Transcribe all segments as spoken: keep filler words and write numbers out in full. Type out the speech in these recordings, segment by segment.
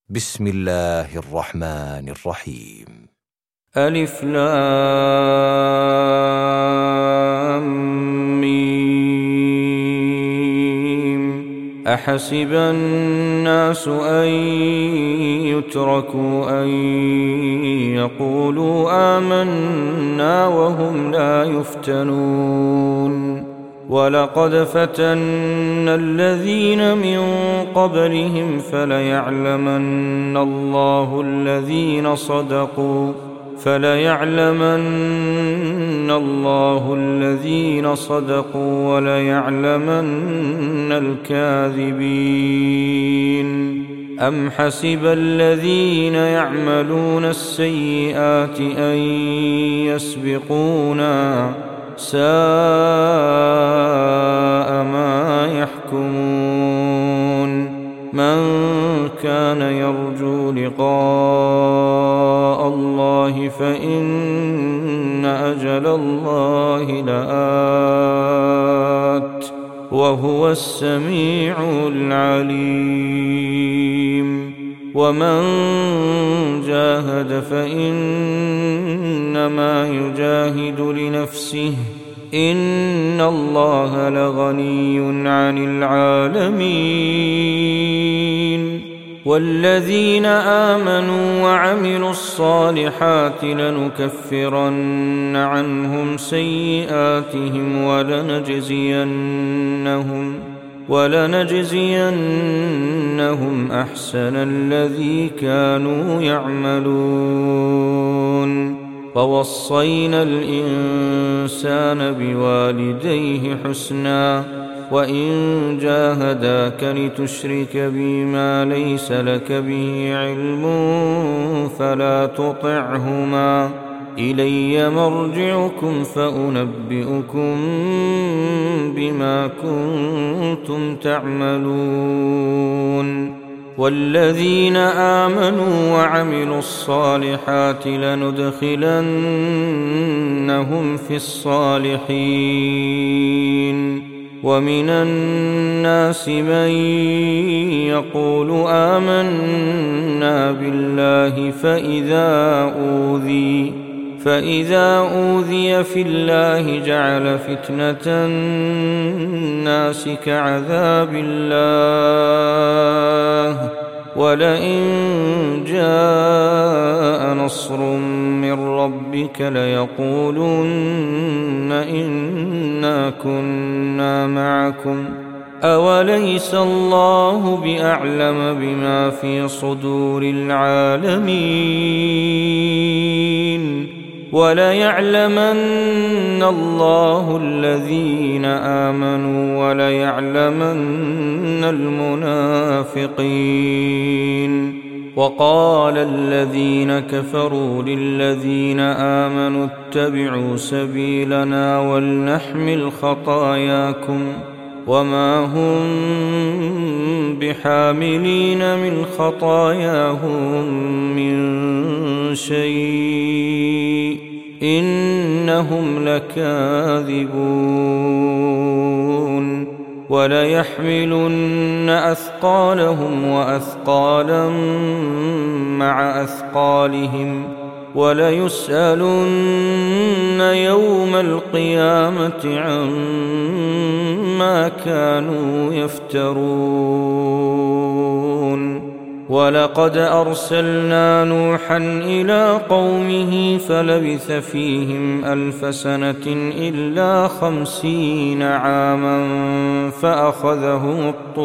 بسم الله الرحمن الرحيم. ألف لام ميم. أحسب الناس أن يتركوا أن يقولوا آمنا وهم لا يفتنون ولقد فتنا الذين من قبلهم فليعلمن الله الذين صدقوا فليعلمن الله الذين صدقوا وليعلمن الكاذبين. أم حسب الذين يعملون السيئات أن يسبقونا ساء ما يحكمون. من كان يرجو لقاء الله فإن أجل الله لآت وهو السميع العليم. ومن جاهد فإنما يجاهد لنفسه إن الله لغني عن العالمين. والذين آمنوا وعملوا الصالحات لنكفرن عنهم سيئاتهم ولنجزينهم ولنجزينهم أحسن الذي كانوا يعملون. ووصينا الإنسان بوالديه حسنا وإن جاهداك لتشرك بي ما ليس لك به علم فلا تطعهما إلي مرجعكم فأنبئكم بما كنتم تعملون. والذين آمنوا وعملوا الصالحات لندخلنهم في الصالحين. ومن الناس من يقول آمنا بالله فإذا أوذي فإذا أوذي في الله جعل فتنة الناس كعذاب الله ولئن جاء نصر من ربك ليقولن إنا كنا معكم أوليس الله بأعلم بما في صدور العالمين. وليعلمن الله الذين آمنوا وليعلمن المنافقين. وقال الذين كفروا للذين آمنوا اتبعوا سبيلنا ولنحمل خطاياكم وما هم بحاملين من خطاياهم من شيء إنهم لكاذبون. وليحملن أثقالهم وأثقالا مع أثقالهم وليسألن يوم القيامة عما كانوا يفترون. ولقد أرسلنا نوحا إلى قومه فلبث فيهم ألف سنة إلا خمسين عاما فأخذهم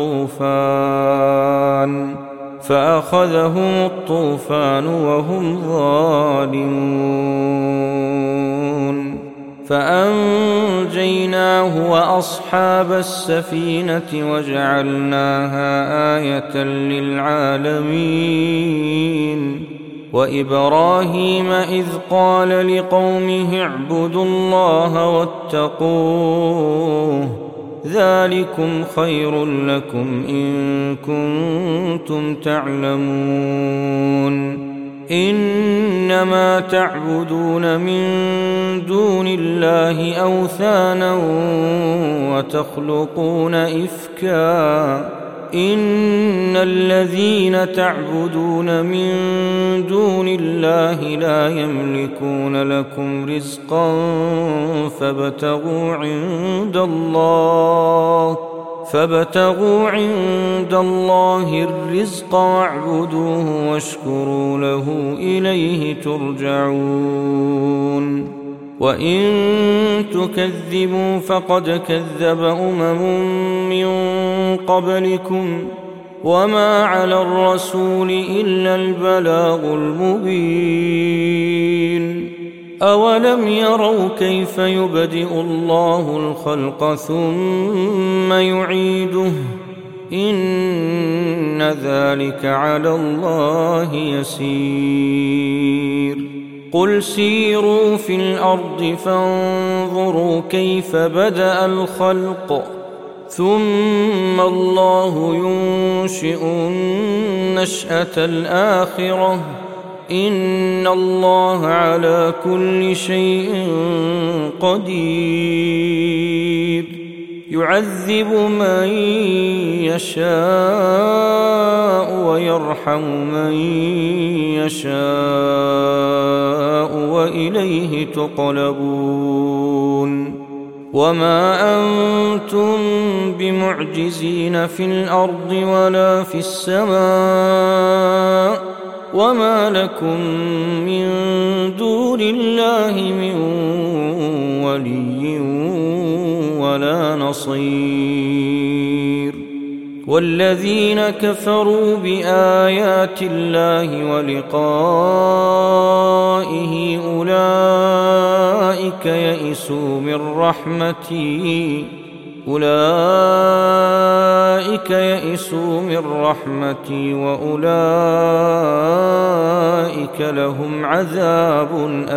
الطوفان فأخذهم الطوفان وهم ظالمون. فأنجيناه وأصحاب السفينة وجعلناها آية للعالمين. وإبراهيم إذ قال لقومه اعبدوا الله واتقوه ذلكم خير لكم إن كنتم تعلمون. إنما تعبدون من دون الله أوثانا وتخلقون إفكا إن الذين تعبدون من دون الله لا يملكون لكم رزقا فابتغوا عند الله فابتغوا عند الله الرزق واعبدوه واشكروا له إليه ترجعون وإن تكذبوا فقد كذب أمم من قبلكم وما على الرسول إلا البلاغ المبين أولم يروا كيف يبدئ الله الخلق ثم يعيده إن ذلك على الله يسير قل سيروا في الأرض فانظروا كيف بدأ الخلق ثم الله ينشئ النشأة الآخرة إن الله على كل شيء قدير يعذب من يشاء ويرحم من يشاء وإليه تقلبون وما أنتم بمعجزين في الأرض ولا في السماء وما لكم من دون الله من ولي ولا نصير والذين كفروا بآيات الله ولقائه أولئك يئسوا من رحمتي أولئك يئسوا من رحمتي وأولئك لهم عذاب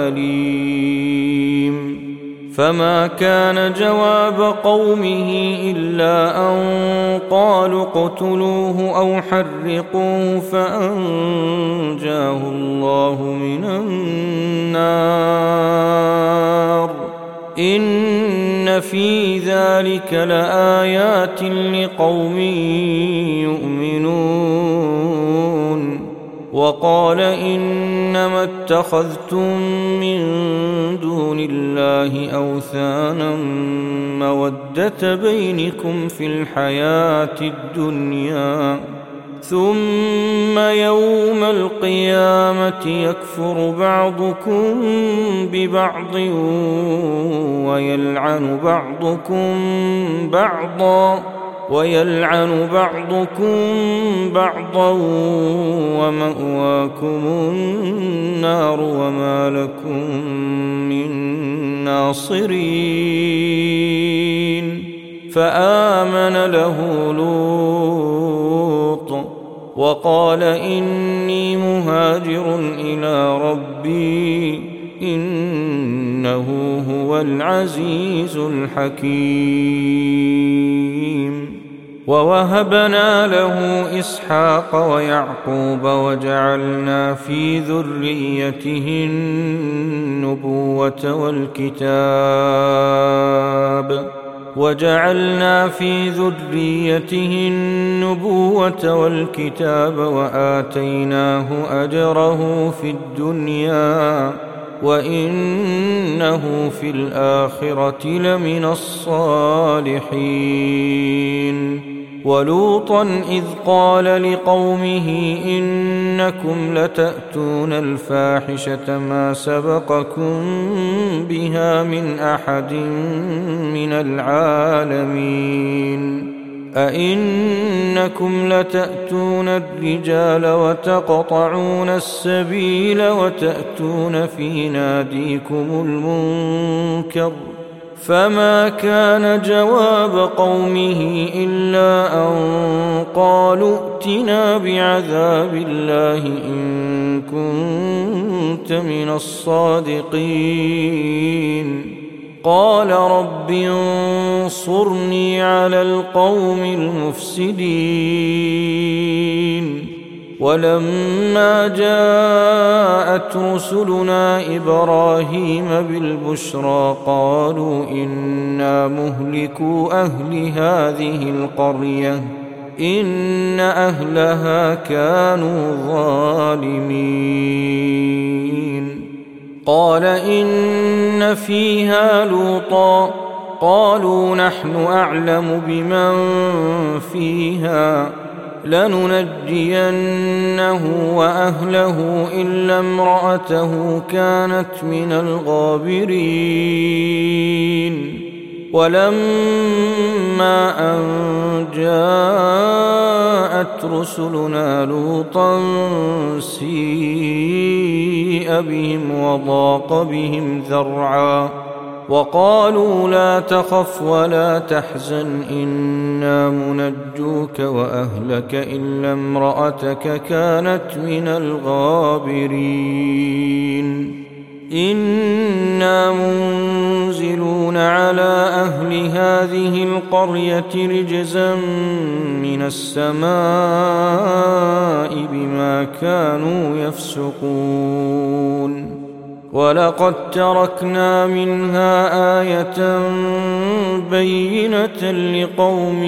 أليم فما كان جواب قومه إلا أن قالوا اقتلوه أو حرقوه فأنجاه الله من النار إن في ذلك لآيات لقوم يؤمنون وقال إنما اتخذتم من دون الله أوثانا مودة بينكم في الحياة الدنيا ثم يوم القيامة يكفر بعضكم ببعض ويلعن بعضكم بعضا ويلعن بعضكم بعضا ومأواكم النار وما لكم من ناصرين فآمن له لوط وقال إني مهاجر إلى ربي إنه هو العزيز الحكيم ووهبنا له إسحاق ويعقوب وجعلنا في ذريته النبوة والكتاب وجعلنا في ذريته النبوة والكتاب وآتيناه أجره في الدنيا وإنه في الآخرة لمن الصالحين ولوطا إذ قال لقومه إنكم لتأتون الفاحشة ما سبقكم بها من أحد من العالمين أئنكم لتأتون الرجال وتقطعون السبيل وتأتون في ناديكم المنكر فما كان جواب قومه إلا أن قالوا ائتنا بعذاب الله إن كنت من الصادقين قال رب انصرني على القوم المفسدين ولما جاءت رسلنا إبراهيم بالبشرى قالوا إنا مهلكو أهل هذه القرية إن أهلها كانوا ظالمين. قال إن فيها لوطا قالوا نحن أعلم بمن فيها لننجينه وأهله إلا امرأته كانت من الغابرين. ولما أن جاءت رسلنا لوطا سيء بهم وضاق بهم ذرعا وقالوا لا تخف ولا تحزن إنا منجوك وأهلك إلا امرأتك كانت من الغابرين. إنا منزلون على أهل هذه القرية رجزا من السماء بما كانوا يفسقون. ولقد تركنا منها آية بينة لقوم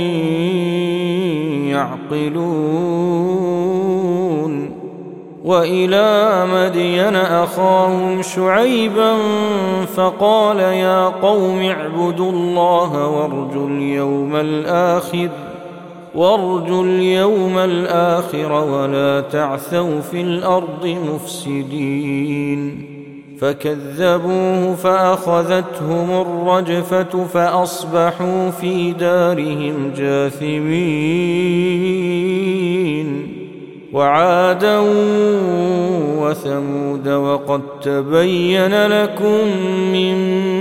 يعقلون. وإلى مدين أخاهم شعيبا فقال يا قوم اعبدوا الله وارجوا اليوم الآخر وارجوا اليوم الآخر ولا تعثوا في الأرض مفسدين. فكذبوه فأخذتهم الرجفة فأصبحوا في دارهم جاثمين. وعادا وثمود وقد تبين لكم من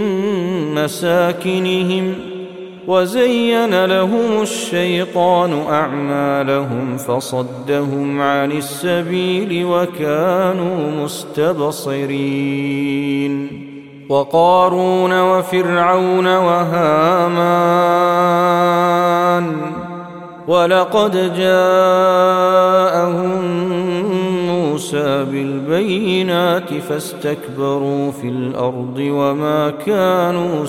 مساكنهم وزين لهم الشيطان أعمالهم فصدهم عن السبيل وكانوا مستبصرين. وقارون وفرعون وهامان ولقد جاءهم موسى بالبينات فاستكبروا في الأرض وما كانوا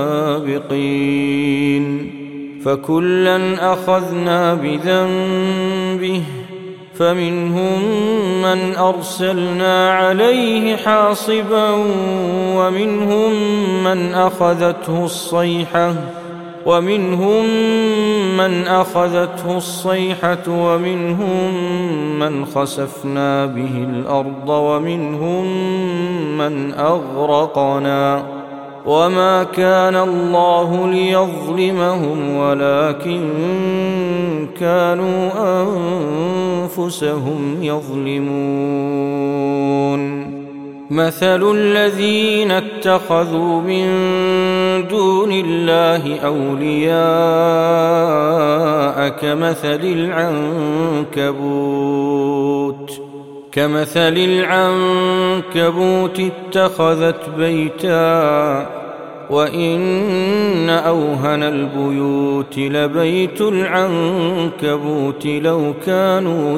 سابقين. فكلا أخذنا بذنبه فمنهم من أرسلنا عليه حاصبا ومنهم من أخذته الصيحة ومنهم من أخذته الصيحة ومنهم من خسفنا به الأرض ومنهم من أغرقنا. وما كان الله ليظلمهم ولكن كانوا أنفسهم يظلمون. مثل الذين اتخذوا من دون الله أولياء كمثل العنكبوت كمثل العنكبوت اتخذت بيتا وإن أوهن البيوت لبيت العنكبوت لو كانوا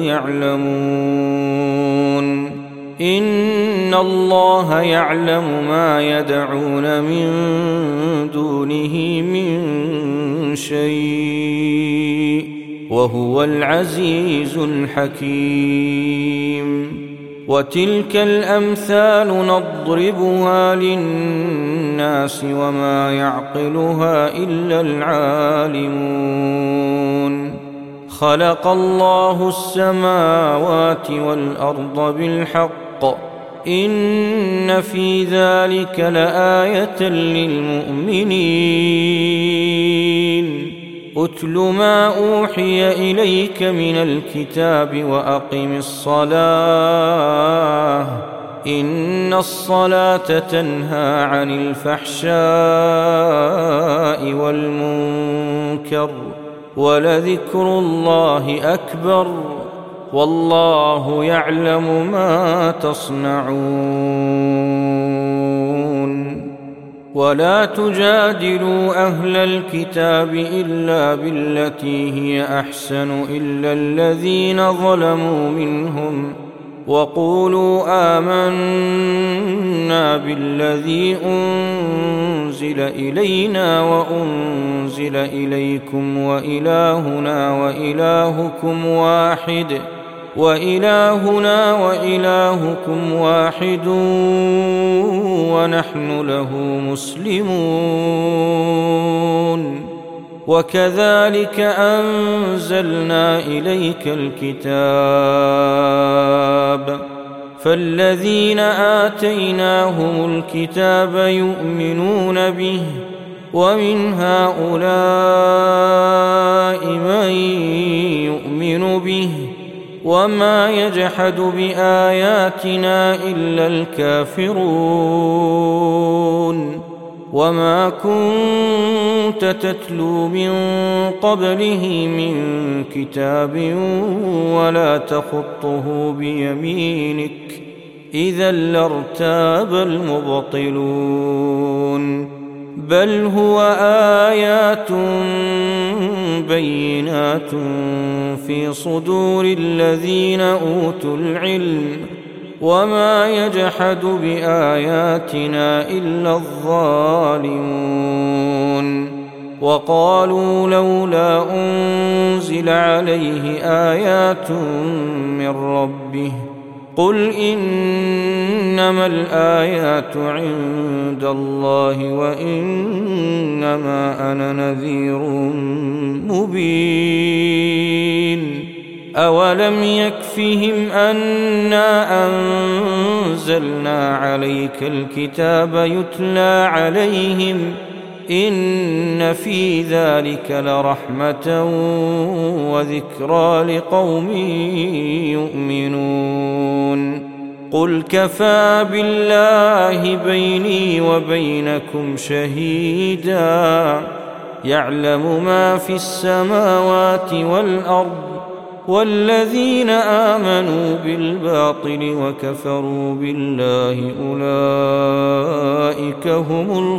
يعلمون. إن الله يعلم ما يدعون من دونه من شيء وهو العزيز الحكيم. وتلك الأمثال نضربها للناس وما يعقلها إلا العالمون. خلق الله السماوات والأرض بالحق إن في ذلك لآية للمؤمنين. أتل ما أوحي إليك من الكتاب وأقم الصلاة إن الصلاة تنهى عن الفحشاء والمنكر ولذكر الله أكبر والله يعلم ما تصنعون. ولا تجادلوا أهل الكتاب إلا بالتي هي أحسن إلا الذين ظلموا منهم وقولوا آمنا بالذي أنزل إلينا وأنزل إليكم وإلهنا وإلهكم واحد وإلهنا وإلهكم واحد ونحن له مسلمون. وكذلك أنزلنا إليك الكتاب فالذين آتيناهم الكتاب يؤمنون به ومن هؤلاء من يؤمن به وما يجحد بآياتنا إلا الكافرون. وما كنت تتلو من قبله من كتاب ولا تخطه بيمينك إذا لارتاب المبطلون. بل هو آيات بينات في صدور الذين أوتوا العلم وما يجحد بآياتنا إلا الظالمون. وقالوا لولا أنزل عليه آيات من ربه قل إنما الآيات عند الله وإنما أنا نذير مبين. أولم يكفهم أنا أنزلنا عليك الكتاب يتلى عليهم إن في ذلك لرحمة وذكرى لقوم يؤمنون. قل كفى بالله بيني وبينكم شهيدا يعلم ما في السماوات والأرض والذين آمنوا بالباطل وكفروا بالله أولئك هم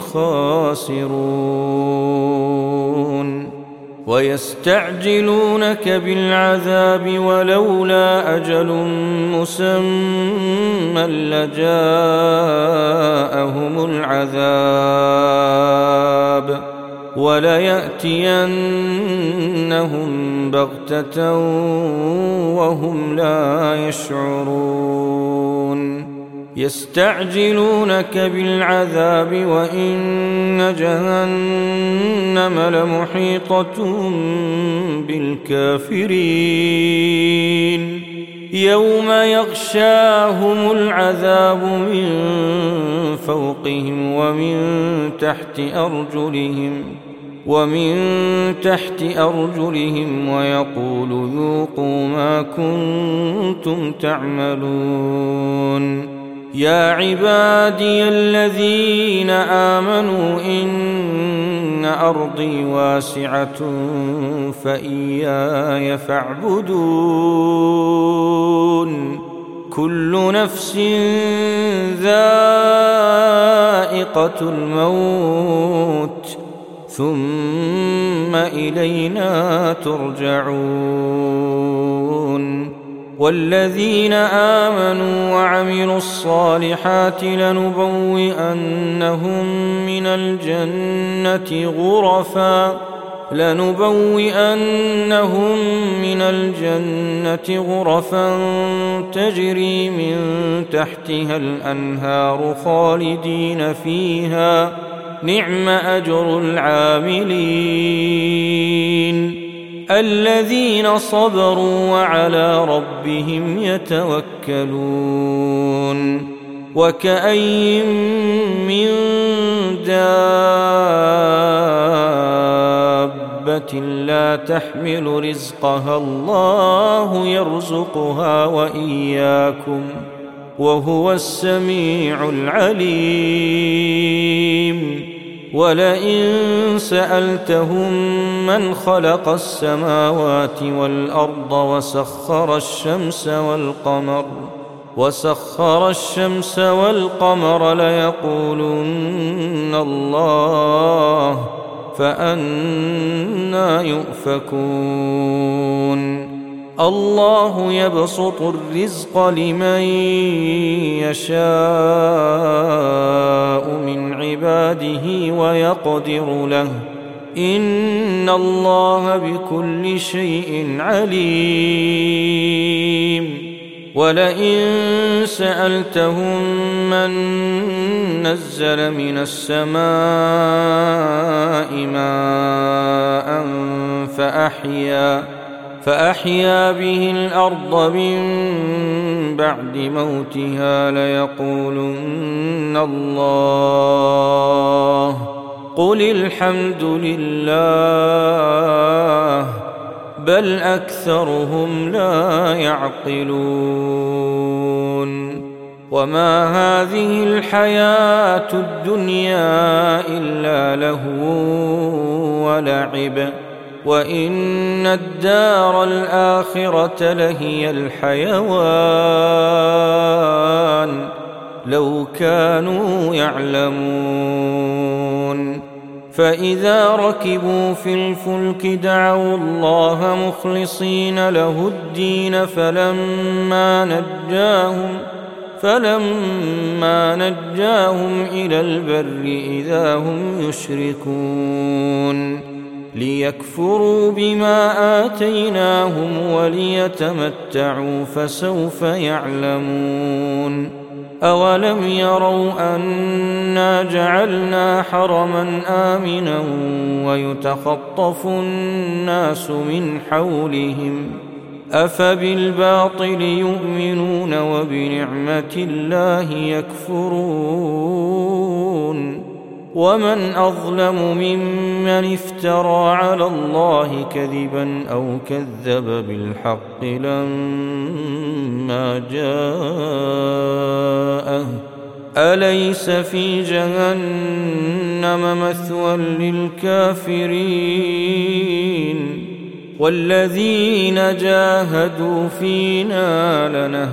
الخاسرون. ويستعجلونك بالعذاب ولولا أجل مسمى لجاءهم العذاب وليأتينهم بغتة وهم لا يشعرون. يستعجلونك بالعذاب وإن جهنم لمحيطة بالكافرين. يوم يغشاهم العذاب من فوقهم ومن تحت أرجلهم ومن تحت أرجلهم ويقول ذوقوا ما كنتم تعملون. يا عبادي الذين آمنوا إن أرضي واسعة فإياي فاعبدون. كل نفس ذائقة الموت ثم إلينا ترجعون. والذين آمنوا وعملوا الصالحات لنبوئنهم من الجنة غرفا لنبوئنهم من الجنة غرفا تجري من تحتها الأنهار خالدين فيها نعم أجر العاملين الذين صبروا وعلى ربهم يتوكلون. وكأي من دابة لا تحمل رزقها الله يرزقها وإياكم وهو السميع العليم. ولئن سألتهم من خلق السماوات والأرض وسخر الشمس والقمر وسخر الشمس والقمر ليقولن الله فأنى يؤفكون. الله يبسط الرزق لمن يشاء من عباده ويقدر له إن الله بكل شيء عليم ولئن سألتهم من نزل من السماء ماء فأحيا فأحيا به الأرض من بعد موتها ليقولن الله قل الحمد لله بل أكثرهم لا يعقلون وما هذه الحياة الدنيا إلا لهو ولعب وإن الدار الآخرة لهي الحيوان لو كانوا يعلمون فإذا ركبوا في الفلك دعوا الله مخلصين له الدين فلما نجاهم فلما نجاهم إلى البر إذا هم يشركون ليكفروا بما آتيناهم وليتمتعوا فسوف يعلمون أولم يروا أنا جعلنا حرما آمنا ويتخطف الناس من حولهم أفبالباطل يؤمنون وبنعمة الله يكفرون ومن أظلم ممن افترى على الله كذبا أو كذب بالحق لما جاءه أليس في جهنم مثوى للكافرين والذين جاهدوا فينا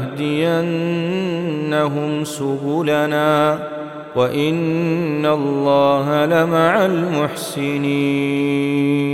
لنهدينهم سبلنا وإن الله لمع المحسنين